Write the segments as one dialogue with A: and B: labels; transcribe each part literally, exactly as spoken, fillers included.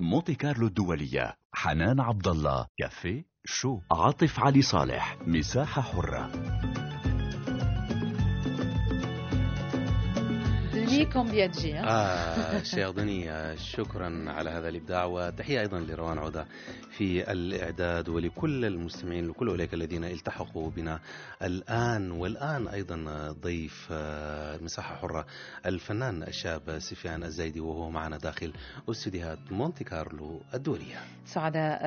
A: مونتي كارلو الدولية. حنان عبد الله، كافيه شو. عاطف علي صالح، مساحة حرة.
B: كومبياتجي
C: آه شيخ دنيا، شكرا على هذا الإبداع، وتحية أيضا لروان عودة في الإعداد، ولكل المستمعين، لكل أولئك الذين التحقوا بنا الآن. والآن أيضا ضيف مساحة حرة الفنان الشاب سفيان الزايدي، وهو معنا داخل استديوهات مونتي كارلو الدولية.
B: سعداء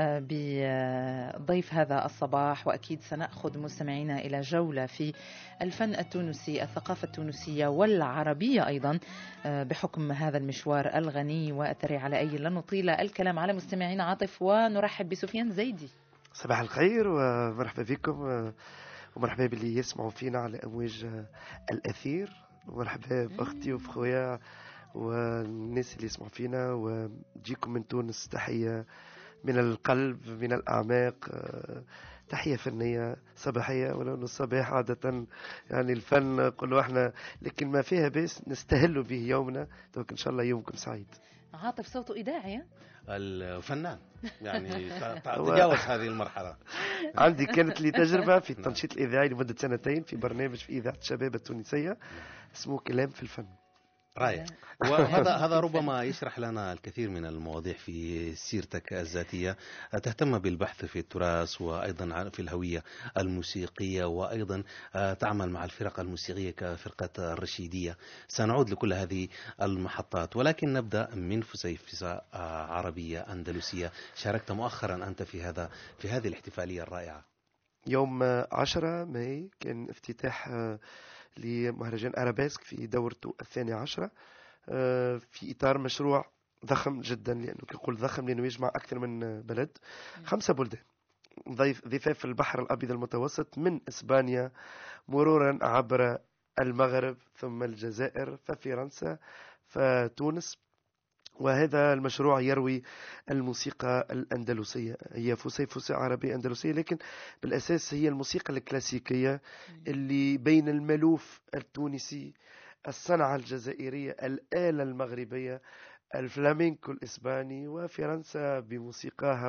B: بضيف هذا الصباح، وأكيد سنأخذ مستمعينا إلى جولة في الفن التونسي، الثقافة التونسية والعربية أيضا، بحكم هذا المشوار الغني والثري على أي. لا نطيل الكلام على مستمعينا عاطف، ونرحب بسفيان زايدي.
D: صباح الخير ومرحبا بكم، ومرحبا باللي يسمعوا فينا على أمواج الأثير، ومرحبا بأختي وبخويا والناس اللي يسمعوا فينا، وجيكم من تونس تحية من القلب، من الأعماق، تحية فنية صباحية، ولو أن الصباح عادة يعني الفن قلوا احنا، لكن ما فيها بس نستهل به يومنا. إن شاء الله يومكم سعيد.
B: عاطف صوته إذاعي،
C: الفنان يعني تجاوز هذه المرحلة.
D: عندي كانت لي تجربة في التنشيط الإذاعي لمدة سنتين في برنامج في إذاعة الشباب التونسية اسمه كلام في الفن.
C: رائع. وهذا هذا ربما يشرح لنا الكثير من المواضيع في سيرتك الذاتية. تهتم بالبحث في التراث، وأيضا في الهوية الموسيقية، وأيضا تعمل مع الفرق الموسيقية كفرقة الرشيدية. سنعود لكل هذه المحطات، ولكن نبدأ من فسيفساء عربية أندلسية. شاركت مؤخرا أنت في هذا في هذه الاحتفالية الرائعة.
D: يوم عشرة ماي كان افتتاح لمهرجان أرابيسك في دورته الثانية عشرة، في إطار مشروع ضخم جدا، لأنه كنقول ضخم لأنه يجمع أكثر من بلد، خمسة بلدان ضفاف البحر الأبيض المتوسط، من إسبانيا مرورا عبر المغرب ثم الجزائر ففرنسا فتونس. وهذا المشروع يروي الموسيقى الأندلسية، هي فسيفساء عربية أندلسية، لكن بالأساس هي الموسيقى الكلاسيكية اللي بين الملوف التونسي، الصنعة الجزائرية، الآلة المغربية، الفلامينكو الإسباني، وفرنسا بموسيقاها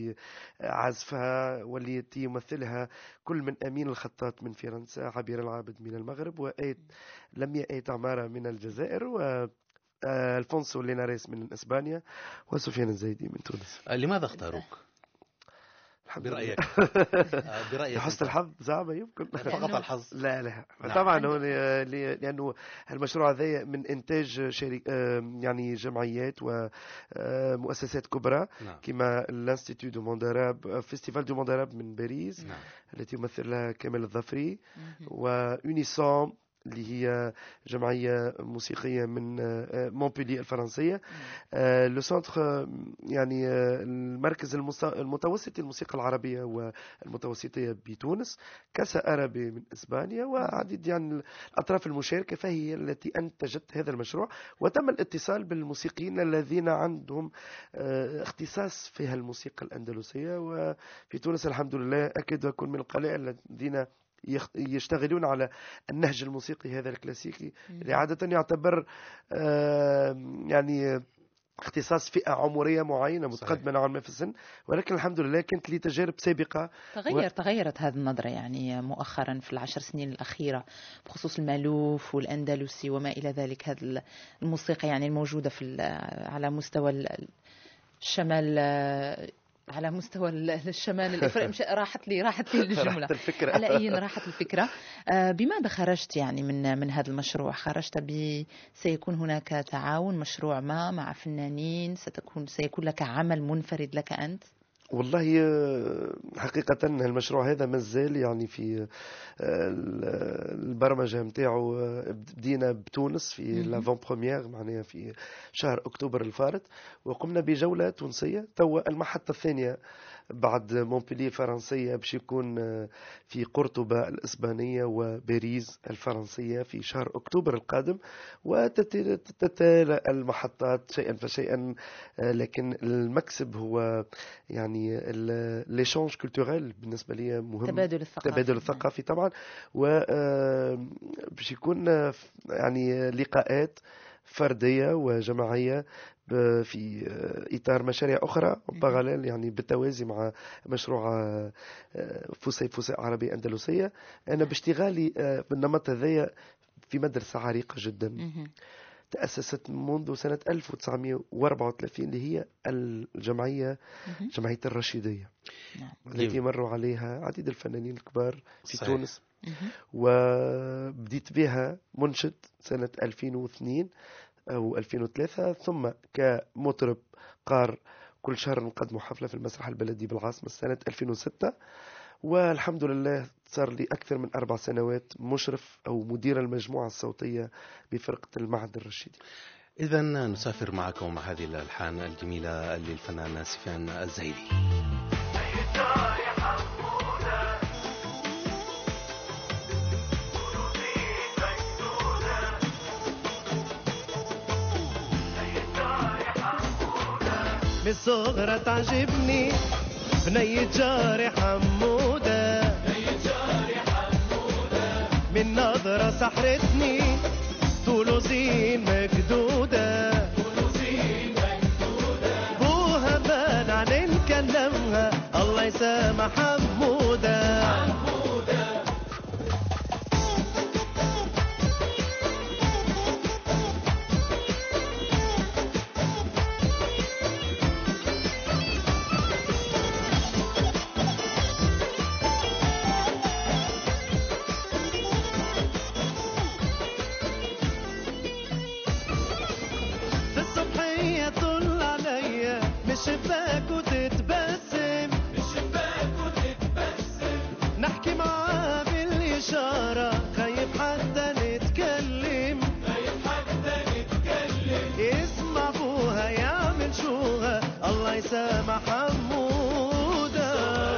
D: وبعزفها، واللي يمثلها كل من أمين الخطاط من فرنسا، عبير العابد من المغرب، وآيت لميا آيت عمارة من الجزائر، و ألفونسو ليناريس من إسبانيا، وسفيان الزايدي من تونس.
C: لماذا اختاروك؟ برأيك برأيك
D: حسن الحظ زعما يمكن
C: فقط الحظ؟
D: لا لا طبعا هو لأنه المشروع هذا من إنتاج شركة يعني جمعيات ومؤسسات كبرى كما الانستيتو دو مونداراب، فيستيفال دو مونداراب من باريس التي يمثل لها كمال الظفري، ويونيسون اللي هي جمعية موسيقية من مونبولي الفرنسية، لو سنتر يعني المركز المتوسطي للموسيقى العربية والمتوسطية بتونس، كاسا أرابي من إسبانيا، وعديد يعني الأطراف المشاركة، فهي التي أنتجت هذا المشروع. وتم الاتصال بالموسيقيين الذين عندهم اختصاص في الموسيقى الأندلسية، وفي تونس الحمد لله أكيد أكون من القلائل الذين يشتغلون على النهج الموسيقي هذا الكلاسيكي، اللي عادة يعتبر يعني اختصاص فئة عمرية معينة متقدمة نوعا ما في السن، ولكن الحمد لله كانت لي تجارب سابقة.
B: تغير و... تغيرت هذه النظرة يعني مؤخرا في العشر سنين الأخيرة بخصوص المألوف والأندلسي وما إلى ذلك. هذه الموسيقى يعني الموجودة في على مستوى الشمال، على مستوى الشمال الإفريقي. راحت لي راحت لي الجملة على أي راحت الفكرة. بماذا خرجت يعني من من هذا المشروع؟ خرجت ب سيكون هناك تعاون مشروع ما مع فنانين، ستكون سيكون لك عمل منفرد لك أنت؟
D: والله حقيقة المشروع هذا مازال يعني في البرمجة متاعه. بدينا بتونس في لافون بروميير معناها في شهر أكتوبر الفارط، وقمنا بجولة تونسية. توا المحطة الثانية بعد مونبولي الفرنسية باش يكون في قرطبة الإسبانية وباريس الفرنسية في شهر أكتوبر القادم، وتتتالى المحطات شيئا فشيئا. لكن المكسب هو يعني ليشانج كولتوريل بالنسبة لي مهم،
B: تبادل الثقافي,
D: تبادل الثقافي طبعا، وباش يكون يعني لقاءات فردية وجماعية في إطار مشاريع أخرى باراليل، يعني بالتوازي مع مشروع فوسي فوسي عربي أندلسية. أنا باشتغالي بالنمط هذايا في مدرسة عريقة جدا تأسست منذ سنة ألف وتسعمائة وأربعة وثلاثين اللي هي الجمعية جمعية الرشيدية التي مروا عليها عديد الفنانين الكبار في صحيح. تونس. وبديت بها منشد سنة ألفين واثنين أو ألفين وثلاثة، ثم كمطرب قار كل شهر نقدم حفلة في المسرح البلدي بالعاصمة سنة ألفين وستة. والحمد لله صار لي أكثر من أربع سنوات مشرف أو مدير المجموعة الصوتية بفرقة المعهد الرشيدي.
C: إذا نسافر معكم مع هذه الألحان الجميلة للفنان سفيان الزايدي.
E: من صغرى تعجبني بنية جاري حمودة، من نظرة سحرتني طولوزين مكدودة، بوها بان عن نكلمها الله يسامح حمودة. الشباك وتتبسم الشباك وتتبسم، نحكي معاه بالإشارة خايف حتى نتكلم خايف حتى نتكلم، يسمع بوها يعمل شوها الله يسامح حمودة.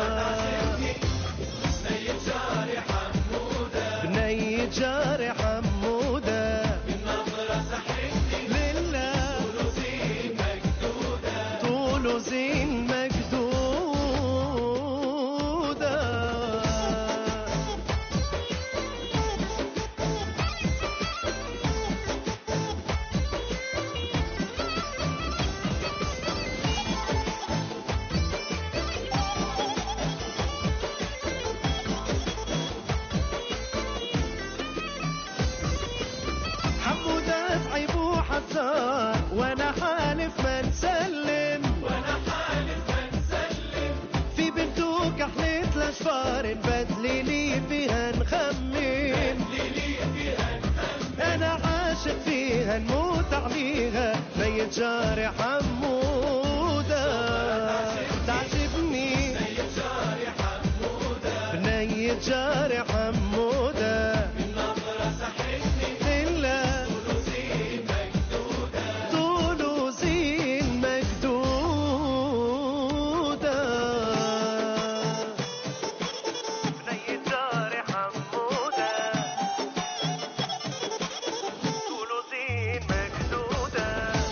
E: بنية جاري حمودة بنية جاري حمودة، بالنظرة سحرتني لله طولوزين مكدودة طولوزين مكدودة. حمودة صعيب وحزار وانا حالف ما نسلم وانا حالف ما نسلم، في بنتو كحلة الاشفار نبدلي لي فيها نخمم بدلي فيها نخمم، انا عاشق فيها نموت عليها بنية جاري حمودة. تعجبني بنية جاري حمودة بنية جاري حمودة، بالنظرة سحرتني لله طولوزين مكدودة طولوزين مكدودة. بنية جاري حمودة طولوزين مكدودة.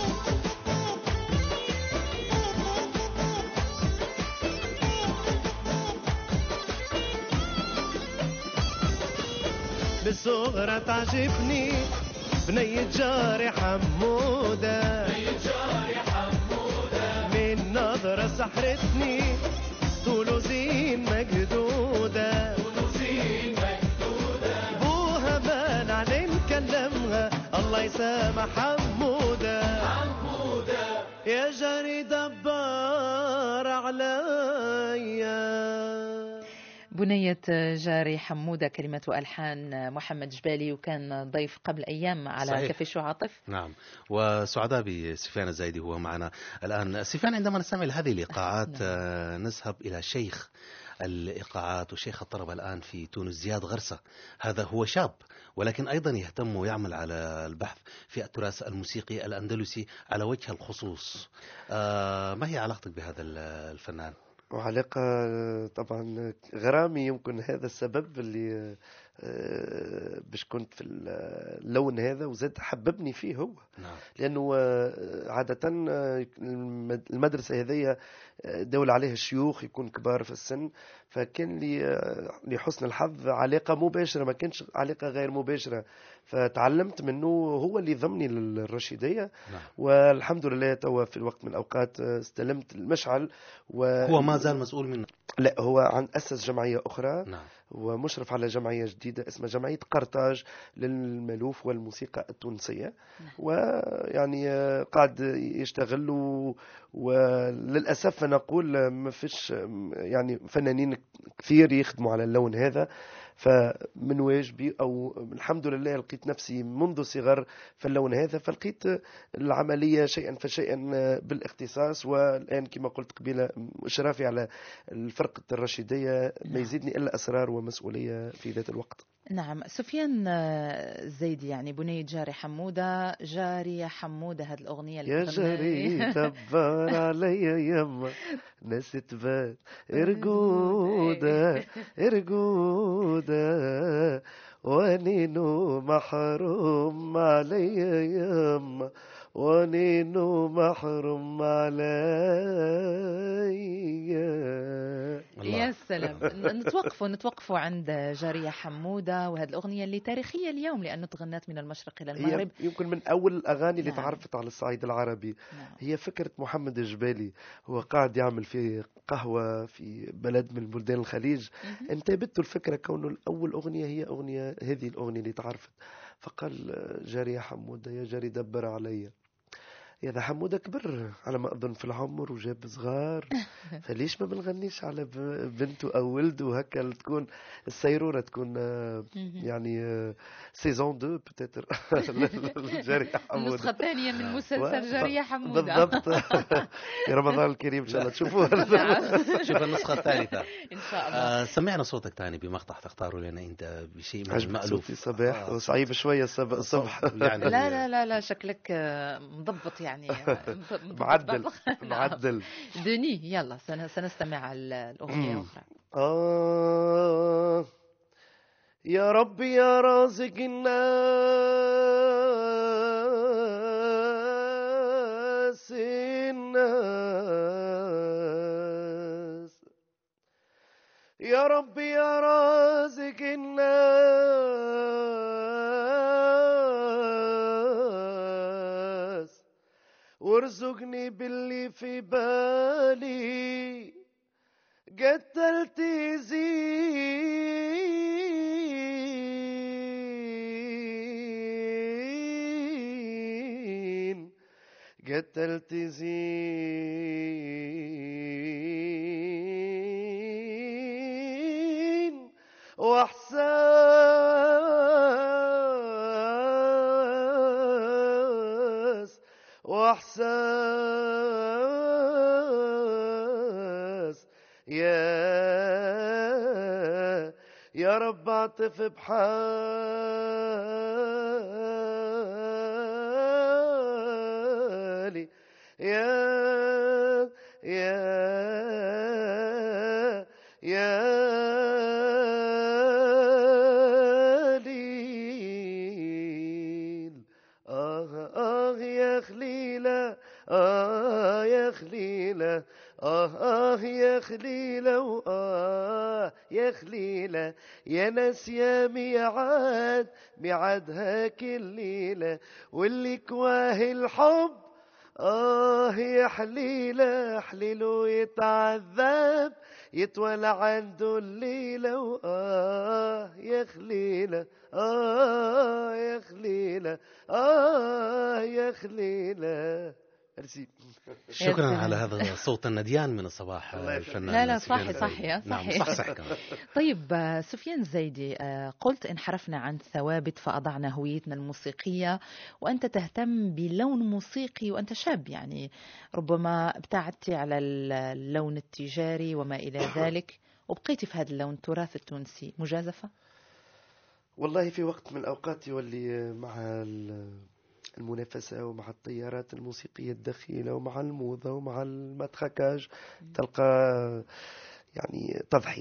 E: بالصغرى تعجبني بنية جاري حمودة بنية جاري حمودة، من نظرة سحرتني طولوزين مكدودة طولوزين مكدودة، بوها بان عن نكلمها الله يسامح حمودة. حمودة يا جاري دبار عليا.
B: بنية جاري حمودة، كلمة وألحان محمد جبالي، وكان ضيف قبل أيام على صحيح. كافي شو عاطف.
C: نعم، وسعداء بسفيان الزايدي هو معنا الآن. سفيان، عندما نستمع لهذه الإيقاعات نعم. نذهب إلى شيخ الإيقاعات وشيخ الطرب الآن في تونس، زياد غرسة. هذا هو شاب ولكن أيضا يهتم ويعمل على البحث في التراث الموسيقي الأندلسي على وجه الخصوص. آه ما هي علاقتك بهذا الفنان؟
D: وعلاقة طبعا غرامي، يمكن هذا السبب اللي باش كنت في اللون هذا، وزاد حببني فيه هو.
C: نعم.
D: لأنه عادة المدرسة هذه دول عليها الشيوخ يكون كبار في السن، فكان لي لحسن الحظ علاقة مباشرة، ما كانش علاقة غير مباشرة، فتعلمت منه، هو اللي ضمني للرشيدية.
C: نعم.
D: والحمد لله توا في الوقت من الأوقات استلمت المشعل. و...
C: هو ما زال مسؤول منه؟
D: لا، هو عن أسس جمعية أخرى.
C: نعم.
D: ومشرف على جمعية جديدة اسمها جمعية قرطاج للملوف والموسيقى التونسية. ويعني قاعد يشتغل، وللأسف نقول ما فيش يعني فنانين كثير يخدموا على اللون هذا. فمن واجبي أو الحمد لله لقيت نفسي منذ صغر في اللون هذا، فلقيت العملية شيئا فشيئا بالاختصاص. والآن كما قلت قبيلة إشرافي على الفرقة الرشيدية ما يزيدني إلا أسرار ومسؤولية في ذات الوقت.
B: نعم. سفيان الزيدي، يعني بنية جاري حمودة، جاري يا حمودة، هذه الأغنية اللي
D: يا جاري دبر علي يما ناس تبات إرقودة إرقودة ونينو محروم علي يما ونينو محروم علي.
B: يا سلام. نتوقفوا نتوقفوا عند جارية حمودة وهذه الأغنية اللي تاريخية اليوم لأنه تغنت من المشرق إلى المغرب.
D: هي يمكن من أول الأغاني اللي
B: نعم.
D: تعرفت على الصعيد العربي.
B: نعم.
D: هي فكرة محمد الجبالي، هو قاعد يعمل في قهوة في بلد من بلدان الخليج، انتابته الفكرة كونه الأول أغنية هي أغنية هذه الأغنية اللي تعرفت، فقال جارية حمودة يا جاري دبر علي. يا حمودة كبر على ما أظن في العمر وجاب صغار، فليش ما بنغنيش على بنته أو ولده هكا تكون السيرورة تكون يعني سيزون دو بتاتر. جارية حمودة
B: النسخة الثانية من مسلسل جارية حمودة
D: بالضبط. في رمضان الكريم إن شاء الله تشوفوها.
C: شوف النسخة الثالثة
B: إن شاء الله.
C: آه سمعنا صوتك تاني بمقطع تختاره لنا أنت بشيء من المألوف.
D: في صباح آه صعيب شوية الصبح
C: يعني.
B: لا لا لا لا شكلك مضبط يعني
D: معدل معدل.
B: دني يلا سنستمع الأغنية أخرى.
D: آه يا رب يا رازق الناس الناس يا رب يا رازق الناس وارزقني باللي في بالي قتلت زين قتلت زين واحساس واحساس يا يا رب اعطف بحالي يا يا يا ليل. آه آه يا خليلة آه يا خليلة آه آه يا خليلة وآه يا خليلة يا ناس يا ميعاد ميعاد هاك الليلة واللي كواه الحب آه يا حليلة حليله يتعذب يتولى عنده الليلة وآه يا خليلة آه يا خليلة آه يا خليلة. أرسي.
C: شكرا على هذا الصوت النديان من الصباح الفنان.
B: لا لا صحي صحي
C: نعم صح صح كمان.
B: طيب سفيان الزيدي، قلت انحرفنا عن ثوابت فأضعنا هويتنا الموسيقية، وأنت تهتم بلون موسيقي وأنت شاب، يعني ربما ابتعدتي على اللون التجاري وما إلى ذلك وبقيتي في هذا اللون التراث التونسي. مجازفة؟
D: والله في وقت من الأوقات يولي مع المنافسة ومع التيارات الموسيقية الدخيلة ومع الموضة ومع المدخكاج تلقى يعني تضحية.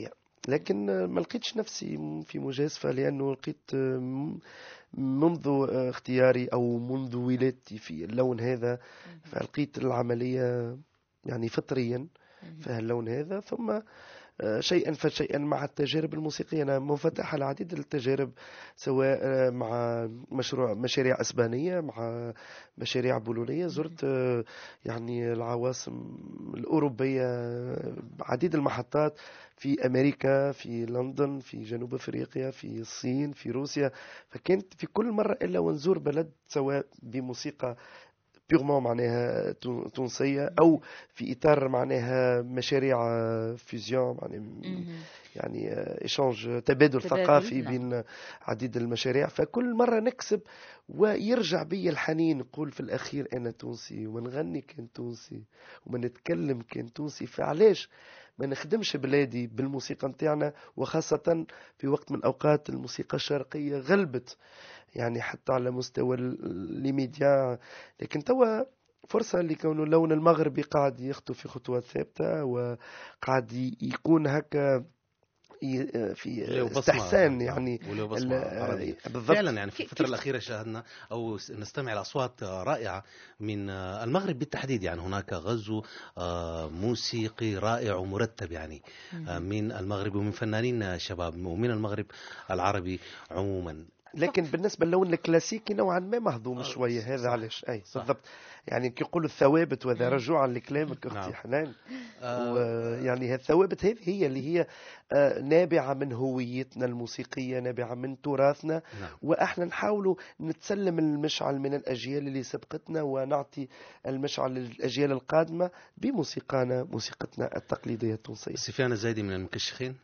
D: لكن ما لقيتش نفسي في مجازفة، لأنه لقيت منذ اختياري أو منذ ولادتي في اللون هذا، فلقيت العملية يعني فطريا في اللون هذا. ثم شيئا فشيئا مع التجارب الموسيقية أنا منفتح على عديد التجارب، سواء مع مشروع مشاريع أسبانية، مع مشاريع بولونية. زرت يعني العواصم الأوروبية، عديد المحطات في أمريكا، في لندن، في جنوب أفريقيا، في الصين، في روسيا. فكانت في كل مرة إلا ونزور بلد سواء بموسيقى بيغمون معناها تونسية، أو في إطار معناها مشاريع فيزيون، يعني يعني إيشانج تبادل ثقافي بين عديد المشاريع. فكل مرة نكسب ويرجع بي الحنين، نقول في الأخير أنا تونسي ونغني كان تونسي ونتكلم كان تونسي، فعلاش ما نخدمش بلادي بالموسيقى نتاعنا؟ وخاصة في وقت من الأوقات الموسيقى الشرقية غلبت يعني حتى على مستوى الميديا، لكن توا فرصة لكون اللون المغربي قاعد يخطو في خطوات ثابتة، وقاعد يكون هكا في استحسان يعني
C: بالضبط. فعلا يعني في الفترة الأخيرة شاهدنا أو نستمع لأصوات رائعة من المغرب بالتحديد. يعني هناك غزو موسيقي رائع ومرتب يعني من المغرب ومن فنانين شباب ومن المغرب العربي عموما.
D: لكن بالنسبة للون الكلاسيكي نوعا ما مهضوم شوية. هذا علاش أي بالضبط، يعني كي يقولوا الثوابت، وهذا رجوعا لكلامك أختي نعم. حنان آه يعني الثوابت هذه هي اللي هي آه نابعة من هويتنا الموسيقية، نابعة من تراثنا نعم. وإحنا نحاولوا نتسلم المشعل من الأجيال اللي سبقتنا، ونعطي المشعل للأجيال القادمة بموسيقانا، موسيقتنا التقليدية التونسية.
C: سفيان الزايدي من المكشخين.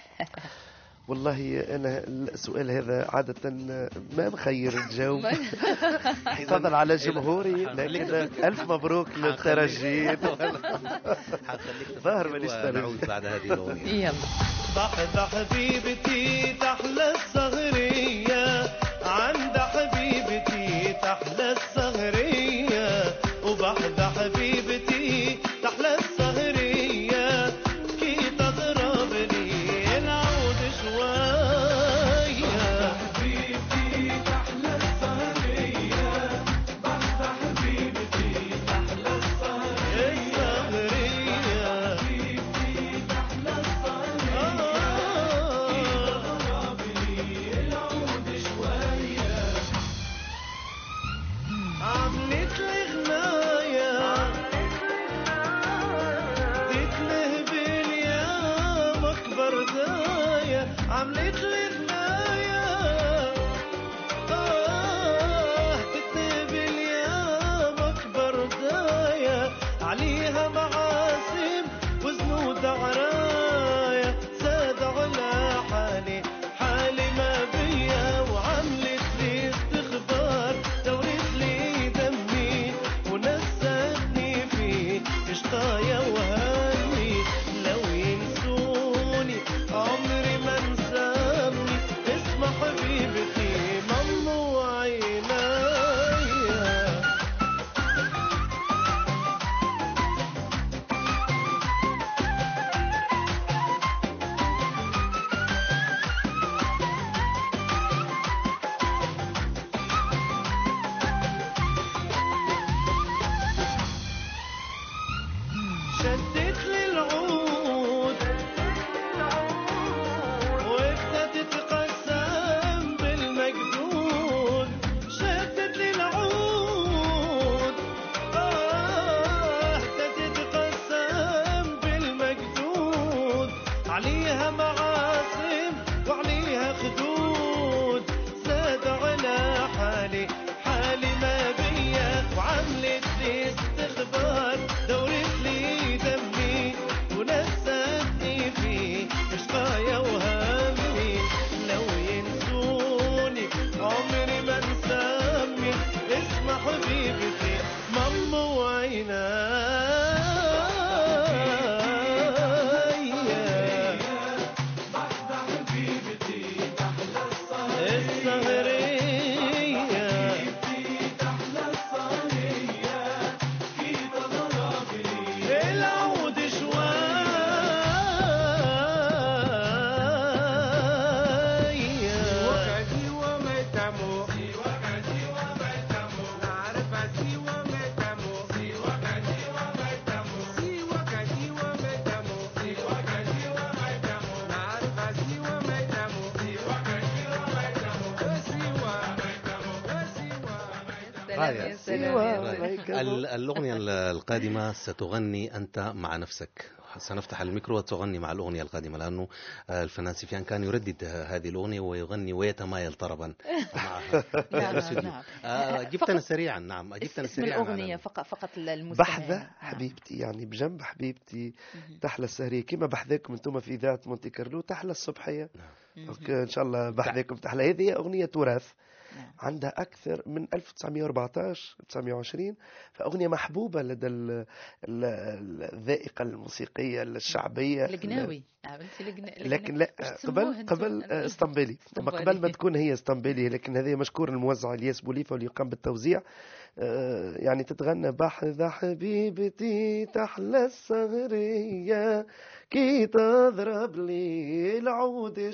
D: والله أنا السؤال هذا عادة ما بخير الجو حفاظا على جمهوري، لكن ألف مبروك للترجي. ظاهر مانيش
C: نعود بعد هذه الأغنية.
B: يلا
E: ضحى حبيبتي تحلى الصغرية، عند حبيبتي تحلى الصغرية، وبحذا حبيبتي تحلى الصغرية، كي تضرب لي العود شوية. حبيبتي تحلى الصغرية، بحذا حبيبتي تحلى الصغرية، حبيبتي تحلى الصغرية، كي تضرب لي العود شوية. عملت لي غناية ديت له باليوم أكبر داية، عملت لي غناية آه ديت له باليوم أكبر داية، عليها معازيم وزنود عراية، زاد على حالي حالي ما بيا، وعملت لي استخبار دورت لي دمي ونسيتني في قشطايا وهمي، لو ينسوني عمري ما انساني، اسمع حبيبتي ممنوع عينيا. شدت لي العود وابتدت تتقسم بالمجدود، شدت لي العود آه ابتدت تتقسم بالمجدود، عليها معاصم وعليها خدود، زاد على حالي حالي ما بيا، وعملت لي استخبار دورت لي دمي ونسيتني في قشطايا وهمي، لو ينسوني عمري ما انسامي، اسمع حبيبتي ممنوع عينيا.
B: يا
C: سلام. الأغنية القادمة ستغني أنت مع نفسك. سنفتح الميكرو وتغني مع الأغنية القادمة، لأنه الفنان سفيان كان يردد هذه الأغنية ويغني ويتمايل طربا معها.
B: نعم.
C: جبتنا سريعا. نعم جبتنا سريعا.
B: الأغنية فقط فقط المستمعين.
D: بحذا حبيبتي، يعني بجنب حبيبتي تحلى السهرية كما بحذاكم انتم في إذاعة مونتي كارلو تحلى الصبحية. إن شاء الله بحذاكم تحلى. هذه أغنية تراث عندها أكثر من ألف وتسعمائة وأربعة عشر تسعمائة وعشرين، فأغنية محبوبة لدى الذائقة الموسيقية الشعبية
B: القناوي.
D: لكن لا قبل قبل اسطنبولي، قبل ما تكون هي اسطنبولي، لكن هذه مشكور الموزع الياس بوليفا واللي يقام بالتوزيع. يعني تتغنى بحذا حبيبتي تحلى السهرية كي تضرب لي العود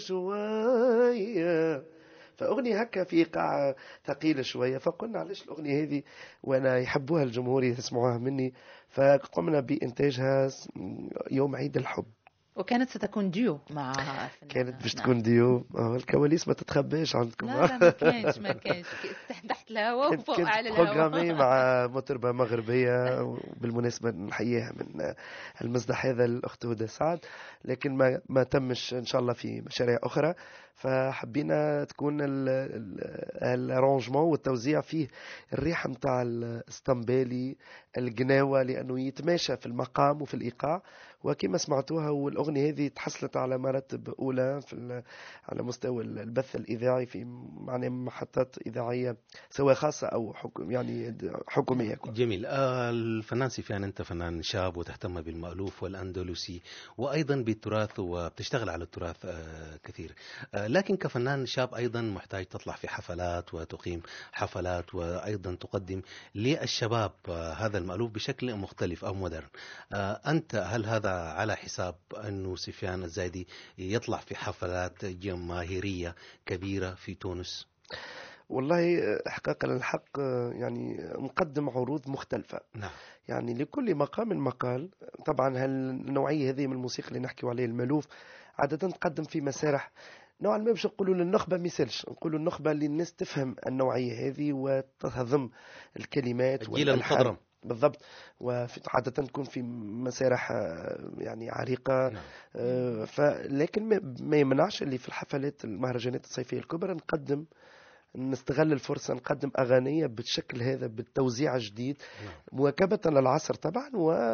D: شوية. فأغنية هكا في إيقاع ثقيلة شوية، فقلنا علاش الأغنية هذه وأنا يحبوها الجمهور يسمعوها مني، فقمنا بإنتاجها يوم عيد الحب.
B: وكانت ستكون ديو مع
D: كانت باش تكون ديو. الكواليس ما تتخباش عندكم.
B: لا لا ما كانش ما كانش تحت الهواء وفوق على الهواء.
D: بروغرامي مع مطربة مغربية، وبالمناسبة نحييها من المسدح هذا الأخت هدى سعد، لكن ما ما تمش إن شاء الله في مشاريع أخرى. فحبينا تكون الارانجمون والتوزيع فيه الريحة متاع الاسطنبولي القناوة، لأنه يتماشى في المقام وفي الإيقاع. وكما سمعتوها والأغنية هذه تحصلت على مراتب أولى في على مستوى البث الإذاعي في معنى محطات إذاعية سواء خاصة أو حكم يعني حكومية.
C: جميل. آه الفنان سفيان أنت فنان شاب وتهتم بالمألوف والأندلسي وأيضا بالتراث وبتشتغل على التراث آه كثير، آه لكن كفنان شاب أيضا محتاج تطلع في حفلات وتقيم حفلات وأيضا تقدم للشباب آه هذا المألوف بشكل مختلف أو مودرن. آه أنت هل هذا على حساب أنه سفيان الزايدي يطلع في حفلات جماهيرية كبيرة في تونس؟
D: والله حقيقة الحق يعني نقدم عروض مختلفة.
C: نعم.
D: يعني لكل مقام مقال. طبعا هالنوعية هذه من الموسيقى اللي نحكي عليه المألوف عادة تقدم في مسارح نوعا ما باش نقولوا للنخبة مثلش، نقولوا النخبة اللي الناس تفهم النوعية هذه وتهضم الكلمات
C: والألحان
D: بالضبط. وعادة تكون في مسارح يعني عريقة. نعم. فلكن ما يمنعش اللي في الحفلات المهرجانات الصيفية الكبرى نقدم نستغل الفرصة نقدم أغانية بالشكل هذا بالتوزيع الجديد. نعم. مواكبة للعصر طبعا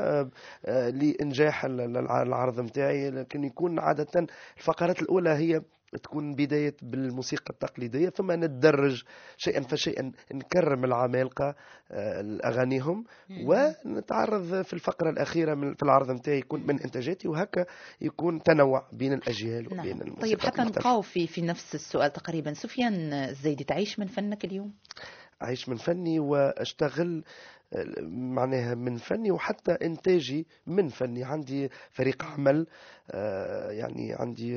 D: ولإنجاح العرض متاعي، لكن يكون عادة الفقرات الأولى هي تكون بداية بالموسيقى التقليدية، ثم ندرج شيئا فشيئا نكرم العمالقة أغانيهم، ونتعرض في الفقرة الأخيرة من في العرض متاعي يكون من إنتاجاتي، وهكا يكون تنوع بين الأجيال وبين. نعم. الموسيقى.
B: طيب حتى نبقاو في في نفس السؤال تقريبا، سفيان الزايدي تعيش من فنك اليوم؟
D: أعيش من فني وأشتغل معناها من فني، وحتى إنتاجي من فني. عندي فريق عمل، يعني عندي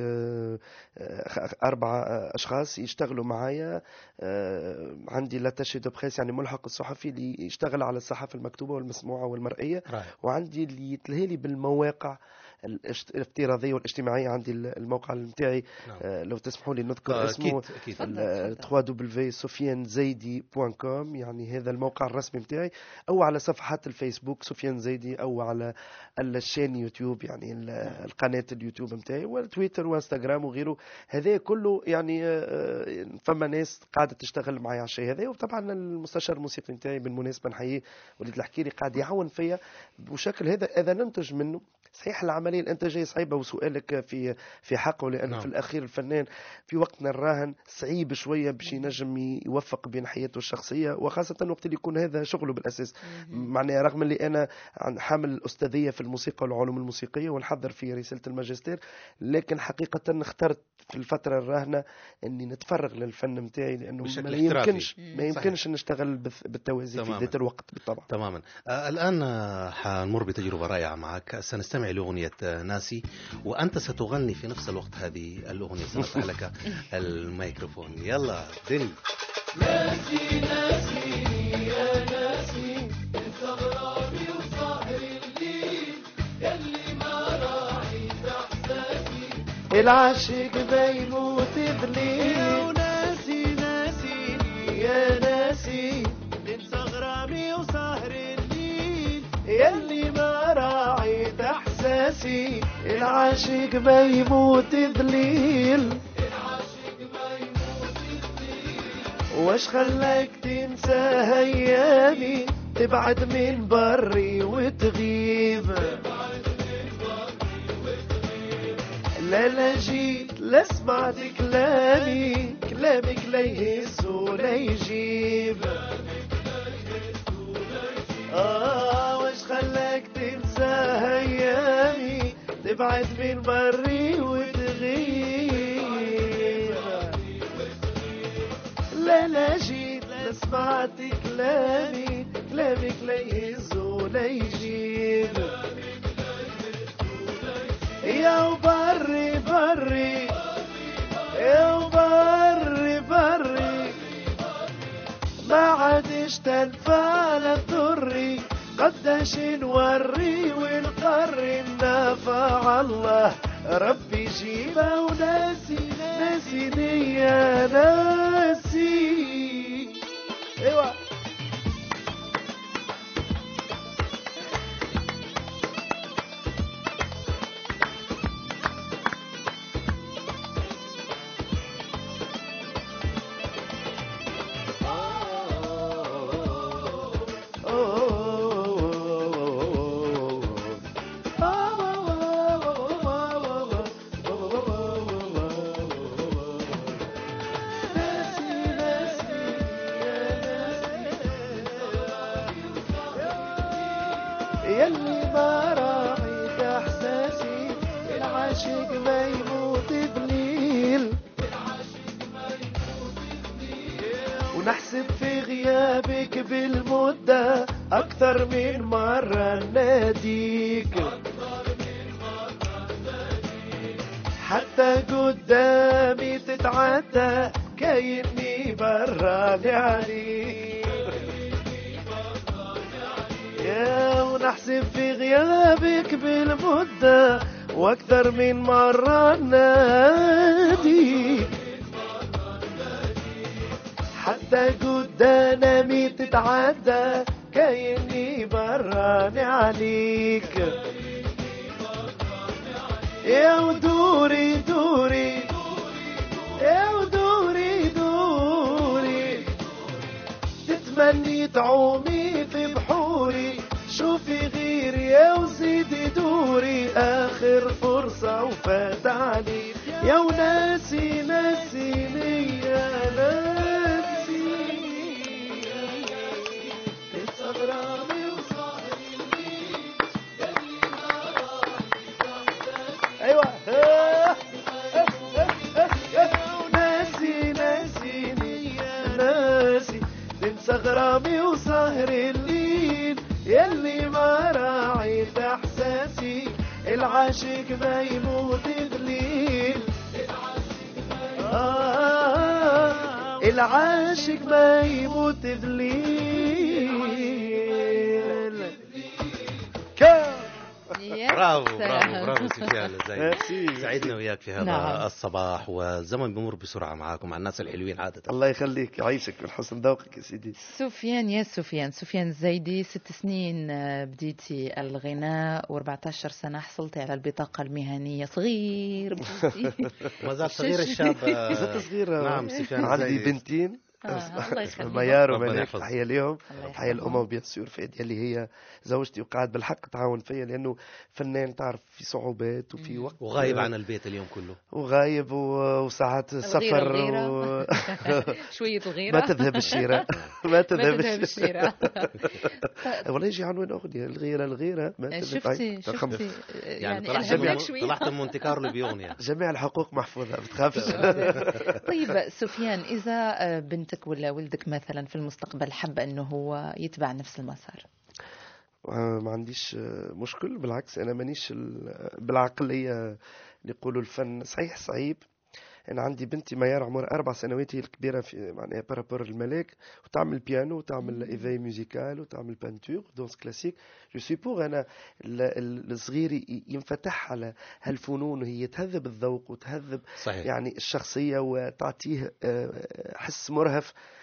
D: أربعة أشخاص يشتغلوا معايا. عندي لاتاشي دو بريس يعني ملحق الصحفي اللي يشتغل على الصحافة المكتوبة والمسموعة والمرئية. رأي. وعندي اللي يتلهيلي بالمواقع الافتراضية والاجتماعية. عندي الموقع المتاعي. نعم. آه لو تسمحوا لي نذكر آه اسمه دبليو دبليو دبليو دوت سفيان زايدي دوت كوم، يعني هذا الموقع الرسمي متاعي، أو على صفحات الفيسبوك سفيان زايدي، أو على الشين يوتيوب يعني نعم. القناة اليوتيوب متاعي، والتويتر وانستغرام وغيره. هذا كله يعني آه فما ناس قاعدة تشتغل معي على الشيء هذا. وطبعا المستشار الموسيقي متاعي بالمناسبة نحييه وليد الحكيري قاعد يعاون فيا بشكل هذا. إذا ننتج منه صحيح العملية الإنتاجية صعيبة، وسؤالك في في حقه، لأن نعم. في الأخير الفنان في وقتنا الراهن صعيب شوية باش ينجم يوفق بين حياته الشخصية، وخاصة وقت اللي يكون هذا شغله بالأساس. معناها رغم اللي أنا حامل الأستاذية في الموسيقى والعلوم الموسيقية ونحضر في رسالة الماجستير، لكن حقيقة اخترت في الفترة الراهنة أني نتفرغ للفن متاعي، لأنه ما يمكنش ما يمكنش نشتغل بالتوازي في ذات الوقت بالطبع.
C: تماما. آه الآن حنمر بتجربة رائعة معك. سنستمع لأغنية ناسي، وأنت ستغني في نفس الوقت هذه الأغنية. سنفتح لك الميكروفون. يلا دني.
E: ناسي ناسي يا ناسي انت غرامي وسهر الليل يلي ما راعيت احساسي
D: العاشق بيموت بليل.
E: وناسي ناسي
D: يا ناسي
E: انت ناسي العاشق ما يموت ذليل واش خلاك تنسى ايامي تبعد من بري وتغيب لا لا جيت لا سمعت كلامي كلامك لا يهز ولا يجيب آه واش خلاك تنسى ايامي تبعد من بري وتغيب لا لا جيت لا سمعت كلامي كلامك لا يهز ولا يجيب يا بري بري يا بري بري ما عادش تنفع للضري قداش نوري ونقري النفع الله ربي جيبه وناسي ناسيني يا ناسي ايوه يلي ما راعيت احساسي العاشق ما يموت بليل ونحسب في غيابك بالمدة اكثر من مرة ناديك حتى قدامي تتعدى كأني براني عليك يا ونحسب في غيابك بالمدة واكثر من مرة ناديك حتى قدامي تتعدى كأني براني عليك يا ودوري دوري يا ودوري دوري تتمني تعومي في بحوري شوفي غيري يا وزيدي دوري آخر فرصة وفات علي يا وناسي ناسيني يا ناسي تتصغرامي وصاحبي ايوه ناسي ناسيني يا ناسي تنسى غرامي وسهر الليل يلي ما راعيت احساسي العاشق ما يموت ذليل آه العاشق ما يموت ذليل كم
C: برافو برافو برافو سفيان زين سعيدنا وياك في هذا
B: نعم.
C: الصباح والزمن بمر بسرعة معاكم مع الناس الحلوين عادة.
D: الله يخليك يعيشك من حسن ذوقك يا سيدي.
B: سفيان يا سفيان سفيان الزايدي ست سنين بديتي الغناء و14 سنة حصلتي على البطاقة المهنية صغير
C: ما زال صغير الشاب
D: زلت صغير.
C: نعم سفيان
D: عندي بنتين
B: آه
D: ميار وملك تحية لهم تحية الأم بيان سور فادي اللي هي زوجتي وقاعد بالحق تعاون فيا لأنه فنان تعرف في صعوبات وفي وقت
C: وغايب عن البيت اليوم كله
D: وغايب وساعات السفر و...
B: شوية الغيرة
D: ما تذهب الشيرة ما تذهب
B: الشيرة
D: والله يجي عنوان أغنية الغيرة الغيرة ما
B: شفتي شفتي
C: يعني طلعت طلعت من مونتي كارلو بأغنية
D: جميع الحقوق محفوظة بتخافش.
B: طيب سفيان إذا بنت ولا ولدك مثلا في المستقبل حب أنه هو يتبع نفس المسار
D: ما عنديش مشكل بالعكس أنا مانيش بالعقلية يقولوا الفن صحيح صعيب. أنا عندي بنتي ميار عمرها أربع سنوات هي الكبيرة في معناها بارابور الملاك وتعمل بيانو وتعمل إيفاي ميوزيكال وتعمل بانتور دونس كلاسيك. جو سي بوغ أنا الصغير ينفتح على هالفنون وهي تهذب الذوق وتهذب صحيح. يعني الشخصية وتعطيه حس مرهف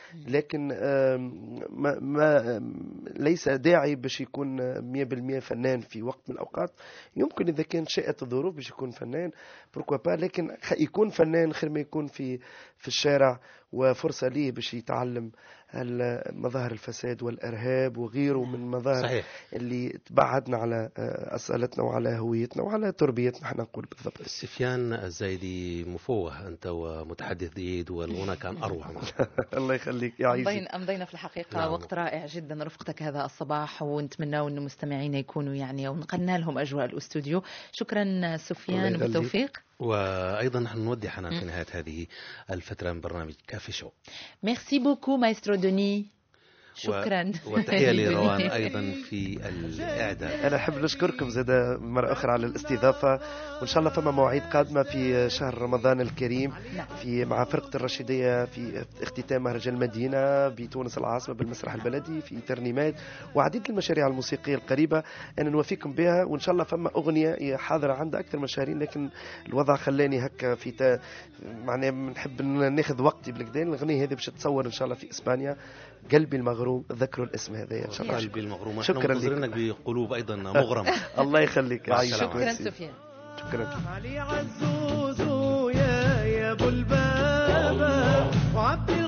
D: لكن ما, ما ليس داعي باش يكون مية بالمية فنان في وقت من الأوقات. يمكن إذا كان شاءت الظروف باش يكون فنان بركوا با، لكن يكون فنان خير ما يكون في في الشارع، وفرصة ليه باش يتعلم مظاهر الفساد والإرهاب وغيره من مظاهر صحيح. اللي تبعدنا على أصالتنا وعلى هويتنا وعلى تربيتنا. احنا نقول بالضبط.
C: سفيان الزايدي مفوه أنت ومتحدث جيد، والغنى كان أروع.
D: الله يخليك يا عيسى.
B: أمضينا في الحقيقة
C: نعم.
B: وقت رائع جدا رفقتك هذا الصباح، ونتمنى أن المستمعين يكونوا يعني أو نقلنا لهم أجواء الأستوديو. شكرا سفيان وبالتوفيق.
C: وأيضا نحن نودي حنان في نهاية هذه الفترة من برنامج كافي شو.
B: ميرسي بوكو مايسترو دوني. شكرا.
C: وتحية لروان أيضا في الإعداد.
D: أنا أحب نشكركم زادة مرة أخرى على الاستضافة، وإن شاء الله فما مواعيد قادمة في شهر رمضان الكريم في مع فرقة الرشيدية في اختتام مهرجان المدينة بتونس العاصمة بالمسرح البلدي في ترنيمات وعديد المشاريع الموسيقية القريبة أنا نوفيكم بها. وإن شاء الله فما أغنية حاضرة عندها أكثر مشاهير، لكن الوضع خلاني هكا في تا معناه نحب ناخذ وقتي بالكدا. الأغنية هذه باش تتصور إن شاء الله في إسبانيا. قلبي المغروم، ذكروا الاسم هذا إن شاء الله.
C: قلبي المغروم.
D: شكرا
C: لك بقلوب أيضا مغرمة.
D: الله يخليك.
B: شكرا سفيان.
D: شكرا.
E: علي عزوز يا يا ابو البابا وعبد